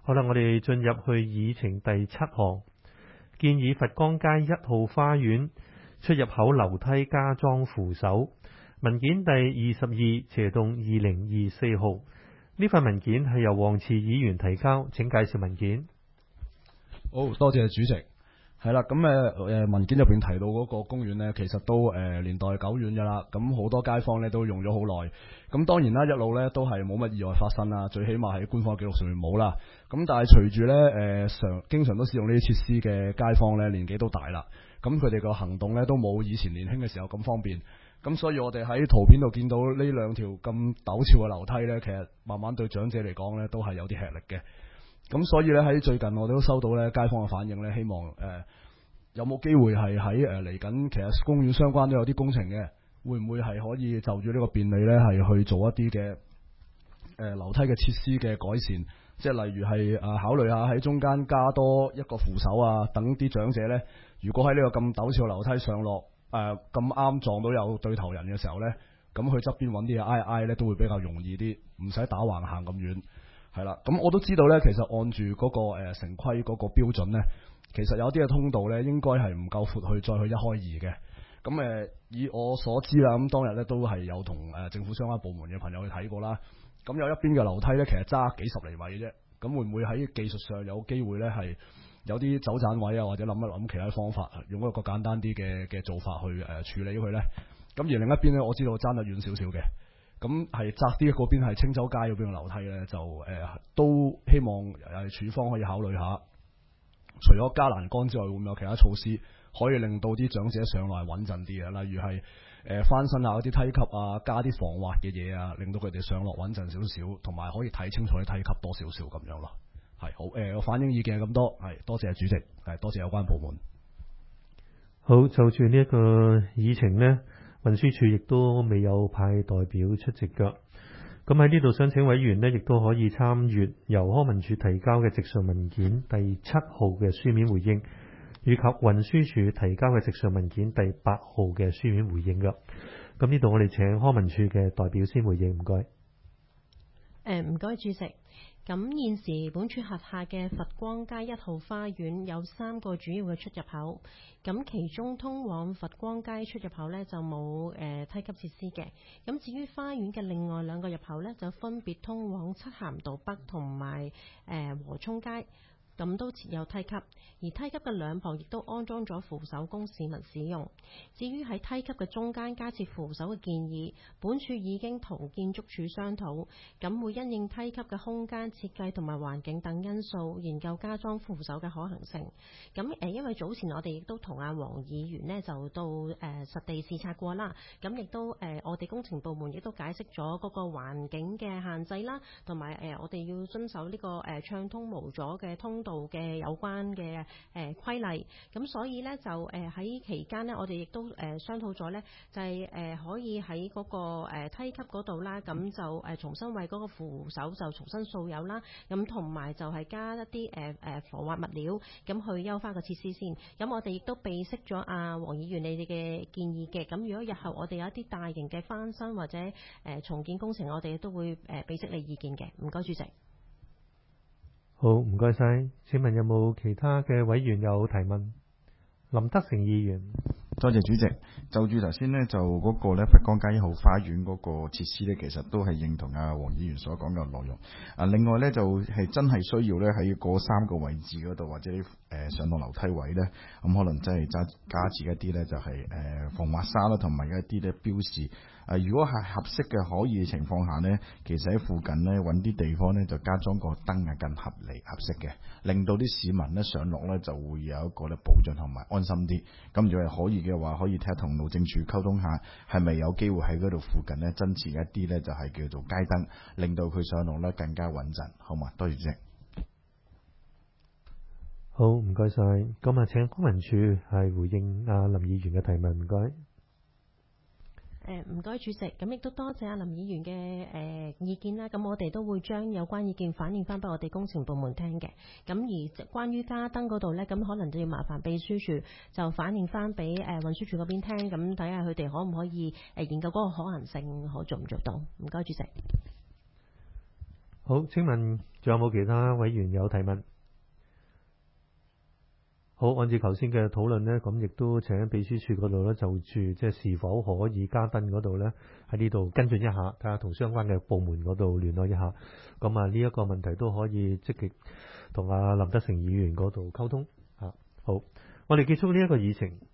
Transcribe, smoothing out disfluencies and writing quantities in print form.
好啦，我哋進入去議程第7項，建議佛光街1號花園出入口樓梯加裝扶手。文件第22/2024號。呢份文件係由黃慈議員提交，請介紹文件。 好多謝主席。係啦，咁文件入邊提到嗰個公園呢，其實都年代久遠㗎啦。咁好多街坊呢都用咗好耐。咁當然啦，一路呢都係冇乜意外發生啦。最起碼喺官方記錄上面冇啦。咁但係隨住呢經常都使用呢啲設施嘅街坊呢，年紀都大啦。咁佢哋個行動呢都冇以前年輕嘅時候咁方便。咁所以我哋喺圖片度見到呢兩條咁陡峭嘅樓梯呢，其實慢慢對長者嚟講呢都係有啲吃力嘅。咁所以咧喺最近我哋都收到咧街坊嘅反映咧，希望有冇機會係喺嚟緊，其實公園相關都有啲工程嘅，會唔會係可以就住呢個便利咧係去做一啲嘅樓梯嘅設施嘅改善，即係例如係考慮下喺中間加多一個扶手啊，等啲長者咧，如果喺呢個咁陡峭嘅樓梯上落咁啱撞到有對頭人嘅時候咧，咁去側邊揾啲嘢挨挨咧都會比較容易啲，唔使打橫行咁遠。係啦，咁我都知道咧，其實按住嗰個城規嗰個標準咧，其實有啲嘅通道咧應該係唔夠闊去再去1開2嘅。咁以我所知啦，咁當日咧都係有同政府相關部門嘅朋友去睇過啦。咁有一邊嘅樓梯咧，其實揸幾十厘米嘅啫。咁會唔會喺技術上有機會咧係有啲走盞位啊，或者諗一諗其他方法，用一個簡單啲嘅做法去處理佢咧？咁而另一邊咧，我知道爭得遠少少嘅。咁係窄啲嗰邊係青州街嗰邊嘅樓梯咧，就都希望署方可以考慮下，除咗加欄杆之外，會唔會有其他措施可以令到啲長者上來穩陣啲嘅？例如係翻新下嗰啲梯級啊，加啲防滑嘅嘢啊，令到佢哋上落穩陣少少，同埋可以睇清楚啲梯級多少少咁樣咯。係好我反映意見係咁多，係多謝主席，係多謝有關部門。 好，就住呢一個議程呢，運輸署亦都未有派代表出席㗎。咁喺呢度想請委員呢，亦都可以參閱由康文署提交嘅直述文件第7號嘅書面回應，以及運輸署提交嘅直述文件第8號嘅書面回應㗎。咁呢度我哋請康文署嘅代表先回應，唔該。 唔該主席。咁現時本署轄下嘅佛光街1號花園有3個主要嘅出入口，咁其中通往佛光街出入口呢就冇梯級設施嘅。咁至於花園嘅另外2個入口呢，就分別通往漆咸道北同埋和涌街。咁都設有梯級，而梯級嘅兩旁亦都安裝咗扶手供市民使用。至於喺梯級嘅中間加設扶手嘅建議，本署已經同建築署商討，咁會因應梯級嘅空間設計同埋環境等因素，研究加裝扶手嘅可行性。咁因為早前我哋亦都同阿黃議員呢就到實地視察過啦，咁亦都我哋工程部門亦都解釋咗嗰個環境嘅限制啦，同埋我哋要遵守呢個暢通無阻嘅通道嘅有關嘅規例。咁所以呢，就喺期間呢，我哋亦都商討咗呢，就係可以喺嗰個梯級嗰度啦，咁就重新為嗰個扶手就重新掃油啦，咁同埋就係加一啲防滑物料，咁去優化個設施先。咁我哋亦都備悉咗阿黃議員你哋嘅建議嘅。咁如果日後我哋有一啲大型嘅翻新或者重建工程，我哋都會備悉你意見嘅。唔該主席。 好，唔該晒。請問有冇其他嘅委員有提問？林德成議員。 多謝主席。就住頭先呢，就嗰個咧佛光街1號花園嗰個設施呢，其實都係認同阿黃議員所講嘅內容。另外呢，就係真係需要呢喺嗰3個位置嗰度，或者上落樓梯位呢，咁可能真係加設一啲呢，就係防滑沙啦，同埋一啲呢標示。如果係合適嘅可以嘅情況下呢，其實喺附近呢揾啲地方呢，就加裝個燈啊，更合適嘅，令到啲市民呢上落呢就會有一個呢保障同埋安心啲。咁如果係可以嘅話，可以睇下同路政署溝通下，係咪有機會喺嗰度附近呢增設一啲呢，就係叫做街燈，令到佢上落呢更加穩陣，好嘛？多謝主席。 好，唔該晒。咁啊，請康文署係回應阿林議員嘅提問，唔該。 唔該主席，咁亦都多謝阿林議員嘅意見啦。咁我哋都會將有關意見反映翻俾我哋工程部門聽嘅。咁而關於加燈嗰度呢，咁可能就要麻煩秘書處就反映翻俾運輸處嗰邊聽，咁睇下佢哋可唔可以研究嗰個可行性，可做唔做到？唔該主席。 好，請問仲有冇其他委員有提問？好，按照頭先嘅討論呢，咁亦都請秘書處嗰度呢，就住即係是否可以加燈嗰度呢，喺呢度跟進一下，睇下同相關嘅部門嗰度聯絡一下。咁啊，呢一個問題都可以積極同阿林德成議員嗰度溝通。好，我哋結束呢一個議程。